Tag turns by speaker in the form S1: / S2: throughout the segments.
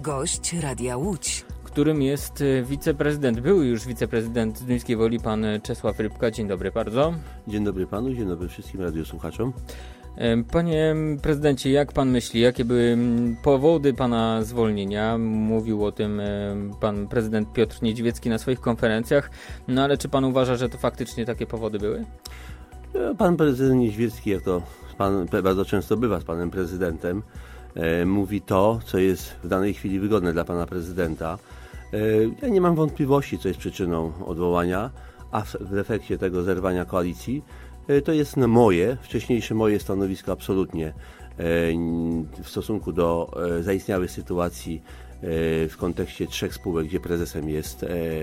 S1: Gość Radia Łódź,
S2: którym jest wiceprezydent, były już wiceprezydent Zduńskiej Woli, pan Czesław Rybka. Dzień dobry bardzo.
S3: Dzień dobry panu, dzień dobry wszystkim radiosłuchaczom.
S2: Panie prezydencie, jak pan myśli, jakie były powody pana zwolnienia? Mówił o tym pan prezydent Piotr Niedźwiecki na swoich konferencjach, no ale czy pan uważa, że to faktycznie takie powody były?
S3: Pan prezydent Niedźwiecki, jak to pan bardzo często bywa z panem prezydentem, mówi to, co jest w danej chwili wygodne dla pana prezydenta. Ja nie mam wątpliwości, co jest przyczyną odwołania, a w efekcie tego zerwania koalicji to jest wcześniejsze moje stanowisko absolutnie w stosunku do zaistniałej sytuacji w kontekście 3 spółek, gdzie prezesem jest,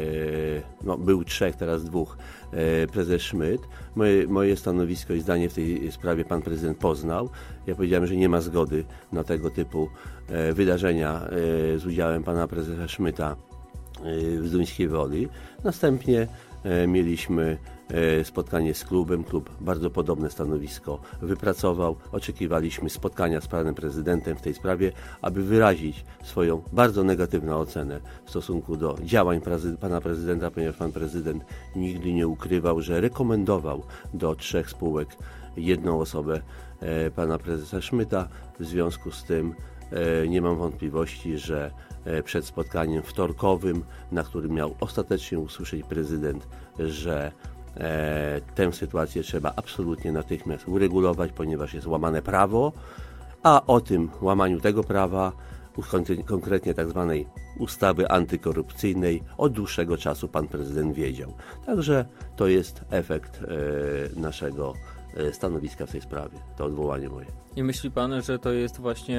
S3: był 3, teraz 2, prezes Szmyt. Moje stanowisko i zdanie w tej sprawie pan prezydent poznał. Ja powiedziałem, że nie ma zgody na tego typu wydarzenia z udziałem pana prezesa Szmyta w Zduńskiej Woli. Następnie mieliśmy spotkanie z klubem. Klub bardzo podobne stanowisko wypracował. Oczekiwaliśmy spotkania z panem prezydentem w tej sprawie, aby wyrazić swoją bardzo negatywną ocenę w stosunku do działań pana prezydenta, ponieważ pan prezydent nigdy nie ukrywał, że rekomendował do 3 spółek jedną osobę, pana prezesa Szmyta. W związku z tym nie mam wątpliwości, że przed spotkaniem wtorkowym, na którym miał ostatecznie usłyszeć prezydent, że tę sytuację trzeba absolutnie natychmiast uregulować, ponieważ jest łamane prawo, a o tym łamaniu tego prawa, konkretnie tak zwanej ustawy antykorupcyjnej, od dłuższego czasu pan prezydent wiedział. Także to jest efekt naszego stanowiska w tej sprawie, to odwołanie moje.
S2: I myśli pan, że to jest właśnie...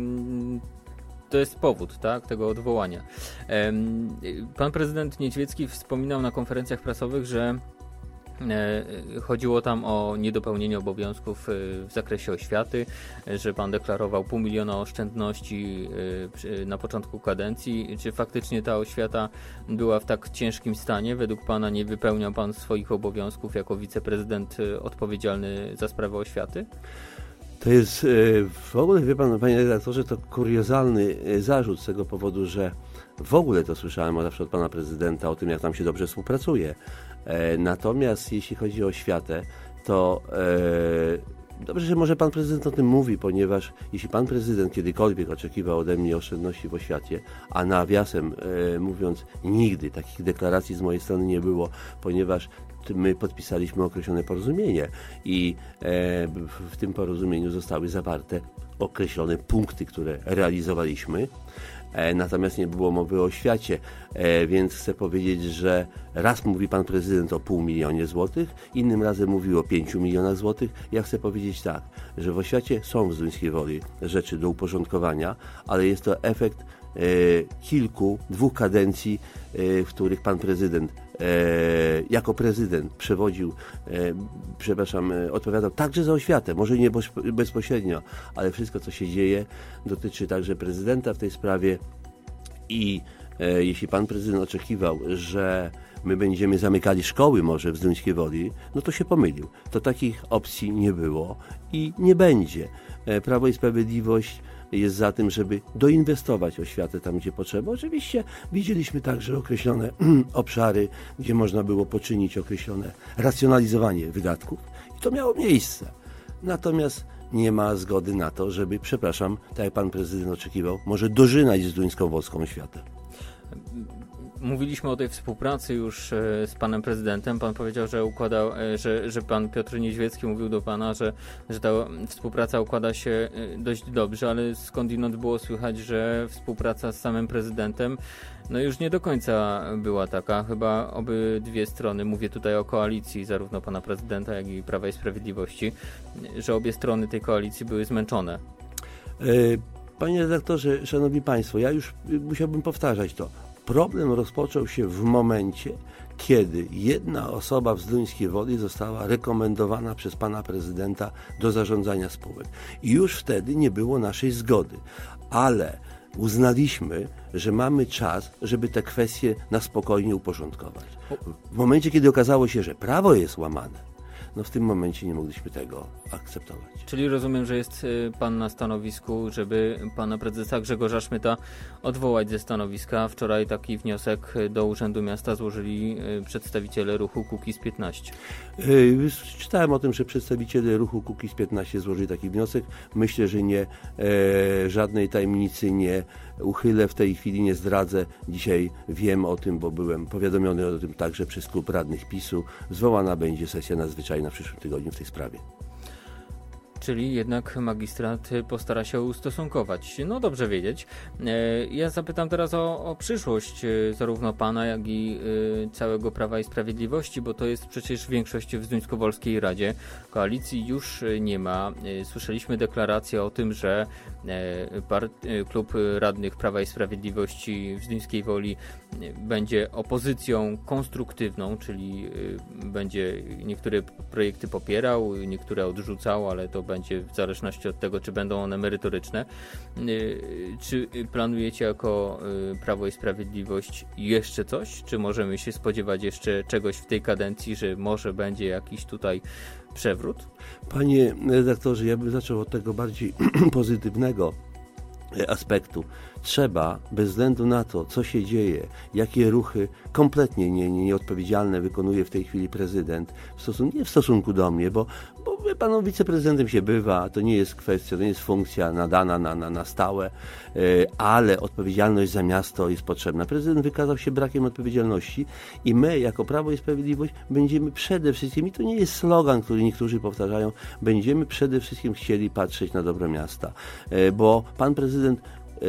S2: To jest powód, tak, tego odwołania. Pan prezydent Niedźwiecki wspominał na konferencjach prasowych, że chodziło tam o niedopełnienie obowiązków w zakresie oświaty, że pan deklarował 500 000 oszczędności na początku kadencji. Czy faktycznie ta oświata była w tak ciężkim stanie? Według pana nie wypełniał pan swoich obowiązków jako wiceprezydent odpowiedzialny za sprawę oświaty?
S3: To jest w ogóle, wie pan, panie redaktorze, to kuriozalny zarzut z tego powodu, że w ogóle to słyszałem zawsze od pana prezydenta o tym, jak tam się dobrze współpracuje. Natomiast jeśli chodzi o oświatę, to dobrze, że może pan prezydent o tym mówi, ponieważ jeśli pan prezydent kiedykolwiek oczekiwał ode mnie oszczędności w oświacie, a nawiasem mówiąc, nigdy takich deklaracji z mojej strony nie było, ponieważ my podpisaliśmy określone porozumienie i w tym porozumieniu zostały zawarte określone punkty, które realizowaliśmy. Natomiast nie było mowy o oświacie, więc chcę powiedzieć, że raz mówi pan prezydent o 500 000 złotych, innym razem mówił o 5 milionach złotych. Ja chcę powiedzieć tak, że w oświacie są w Zduńskiej Woli rzeczy do uporządkowania, ale jest to efekt 2 kadencji, w których pan prezydent jako prezydent odpowiadał także za oświatę, może nie bezpośrednio, ale wszystko, co się dzieje, dotyczy także prezydenta w tej sprawie i jeśli pan prezydent oczekiwał, że my będziemy zamykali szkoły może w Zduńskiej Woli, no to się pomylił. To takich opcji nie było i nie będzie. Prawo i Sprawiedliwość jest za tym, żeby doinwestować oświatę tam, gdzie potrzeba. Oczywiście widzieliśmy także określone obszary, gdzie można było poczynić określone racjonalizowanie wydatków i to miało miejsce. Natomiast nie ma zgody na to, żeby, tak jak pan prezydent oczekiwał, może dożynać zduńską wolską oświatę.
S2: Mówiliśmy o tej współpracy już z panem prezydentem. Pan powiedział, że pan Piotr Niedźwiecki mówił do pana, że ta współpraca układa się dość dobrze, ale skądinąd było słychać, że współpraca z samym prezydentem już nie do końca była taka. Chyba obydwie strony, mówię tutaj o koalicji zarówno pana prezydenta, jak i Prawa i Sprawiedliwości, że obie strony tej koalicji były zmęczone.
S3: Panie redaktorze, szanowni państwo, ja już musiałbym powtarzać to. Problem rozpoczął się w momencie, kiedy jedna osoba w Zduńskiej Woli została rekomendowana przez pana prezydenta do zarządzania spółek. I już wtedy nie było naszej zgody. Ale uznaliśmy, że mamy czas, żeby te kwestie na spokojnie uporządkować. W momencie, kiedy okazało się, że prawo jest łamane, no w tym momencie nie mogliśmy tego akceptować.
S2: Czyli rozumiem, że jest pan na stanowisku, żeby pana prezesa Grzegorza Szmyta odwołać ze stanowiska. Wczoraj taki wniosek do Urzędu Miasta złożyli przedstawiciele ruchu Kukiz15.
S3: Czytałem o tym, że przedstawiciele ruchu Kukiz15 złożyli taki wniosek. Myślę, że żadnej tajemnicy nie uchylę, w tej chwili nie zdradzę. Dzisiaj wiem o tym, bo byłem powiadomiony o tym także przez klub radnych PiS-u. Zwołana będzie sesja nadzwyczajna w przyszłym tygodniu w tej sprawie.
S2: Czyli jednak magistrat postara się ustosunkować. No dobrze wiedzieć. Ja zapytam teraz o przyszłość zarówno pana, jak i całego Prawa i Sprawiedliwości, bo to jest przecież większość w Zduńsko-Wolskiej Radzie. Koalicji już nie ma. Słyszeliśmy deklarację o tym, że klub radnych Prawa i Sprawiedliwości w Zduńskiej Woli będzie opozycją konstruktywną, czyli będzie niektóre projekty popierał, niektóre odrzucał, ale to będzie w zależności od tego, czy będą one merytoryczne. Czy planujecie jako Prawo i Sprawiedliwość jeszcze coś? Czy możemy się spodziewać jeszcze czegoś w tej kadencji, że może będzie jakiś tutaj przewrót?
S3: Panie redaktorze, ja bym zaczął od tego bardziej pozytywnego aspektu. Trzeba, bez względu na to, co się dzieje, jakie ruchy kompletnie nieodpowiedzialne wykonuje w tej chwili prezydent, nie w stosunku do mnie, bo pan wiceprezydentem się bywa, to nie jest kwestia, to nie jest funkcja nadana na stałe, ale odpowiedzialność za miasto jest potrzebna. Prezydent wykazał się brakiem odpowiedzialności i my, jako Prawo i Sprawiedliwość, będziemy przede wszystkim, i to nie jest slogan, który niektórzy powtarzają, będziemy przede wszystkim chcieli patrzeć na dobro miasta, bo pan prezydent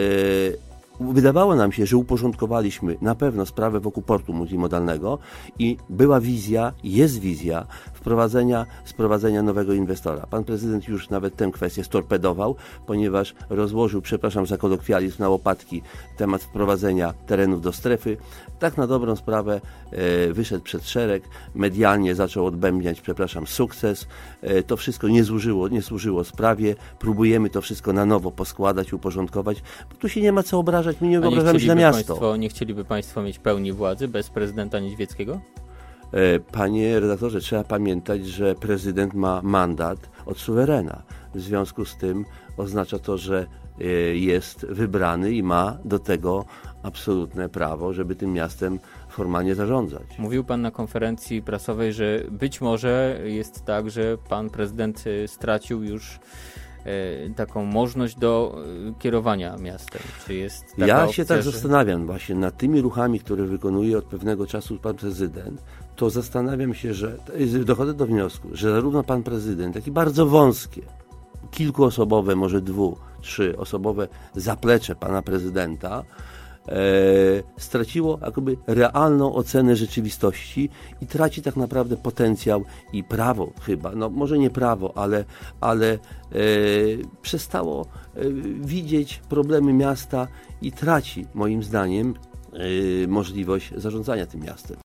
S3: wydawało nam się, że uporządkowaliśmy na pewno sprawę wokół portu multimodalnego i była wizja, jest wizja sprowadzenia nowego inwestora. Pan prezydent już nawet tę kwestię storpedował, ponieważ rozłożył, przepraszam za kolokwializm, na łopatki temat wprowadzenia terenów do strefy. Tak na dobrą sprawę wyszedł przed szereg, medialnie zaczął odbębniać, sukces. To wszystko nie służyło sprawie. Próbujemy to wszystko na nowo poskładać, uporządkować, bo tu się nie ma co obrażać, my nie obrażamy się na miasto.
S2: Nie chcieliby państwo mieć pełni władzy bez prezydenta Niedźwieckiego?
S3: Panie redaktorze, trzeba pamiętać, że prezydent ma mandat od suwerena. W związku z tym oznacza to, że jest wybrany i ma do tego absolutne prawo, żeby tym miastem formalnie zarządzać.
S2: Mówił pan na konferencji prasowej, że być może jest tak, że pan prezydent stracił już taką możliwość do kierowania miastem. Czy jest taka
S3: ja
S2: opcja,
S3: się tak zastanawiam właśnie nad tymi ruchami, które wykonuje od pewnego czasu pan prezydent, to zastanawiam się, że dochodzę do wniosku, że zarówno pan prezydent, jak i bardzo wąskie, kilkuosobowe, może 2-3 osobowe zaplecze pana prezydenta straciło jakby realną ocenę rzeczywistości i traci tak naprawdę potencjał i prawo chyba, no może nie prawo, ale przestało widzieć problemy miasta i traci moim zdaniem możliwość zarządzania tym miastem.